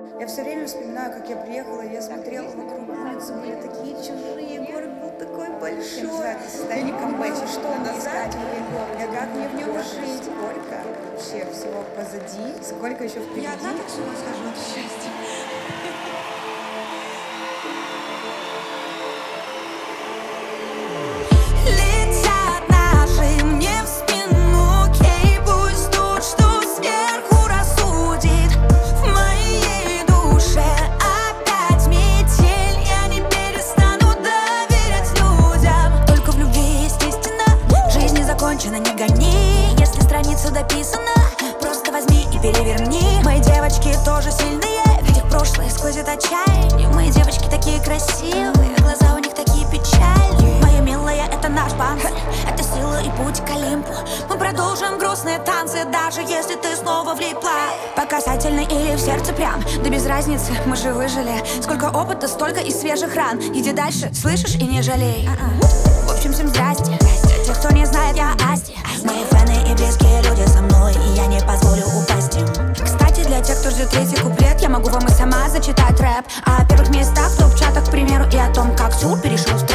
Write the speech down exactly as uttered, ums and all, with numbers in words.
Я все время вспоминаю, как я приехала, и я смотрела вокруг, улицы были такие чужие, город был такой большой. Я не понимала, что мне искать в Егоре, как мне в нем жить, сколько вообще всего позади, сколько еще впереди. Я одна так с ума схожу от счастья. Не гони, если страница дописана, просто возьми и переверни. Мои девочки тоже сильные, ведь их прошлое сквозит отчаяние. Мои девочки такие красивые, глаза у них такие печальные. Моя милая, это наш панцирь, это сила и путь к Олимпу. Мы продолжим грустные танцы, даже если ты снова влипла. По касательной или в сердце прям, да без разницы, мы же выжили. Сколько опыта, столько и свежих ран. Иди дальше, слышишь, и не жалей. В общем, всем здрасте. Те, кто не знает, я Асти. Мои фэны и близкие люди со мной, и я не позволю упасть им. Кстати, для тех, кто ждет третий куплет, я могу вам и сама зачитать рэп о первых местах в топ-чатах, к примеру, и о том, как Тюр перешел с